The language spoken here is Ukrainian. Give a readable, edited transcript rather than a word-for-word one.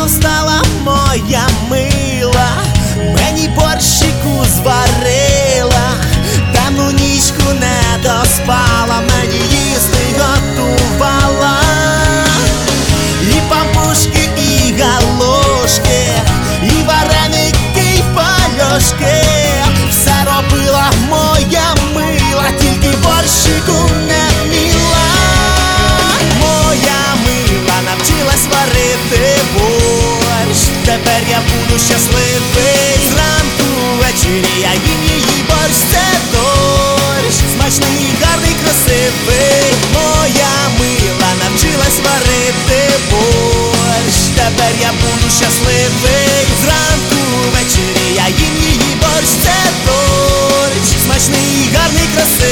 рано встала моя мила, мені борщику зварила, темну нічку не доспала, мені їсти готувала. І пампушки, і галушки, і вареники, і пальошки. Все робила моя мила, тільки борщику не вміла. Моя мила навчилась варити борщ, тепер я буду щасливий. Зранку ввечері я їм її борщ, це торщ, смачний, гарний, красивий. Моя мила навчилась варити борщ, тепер я буду щасливий. Зранку ввечері я їм її борщ, це торщ, смачний, гарний, красивий.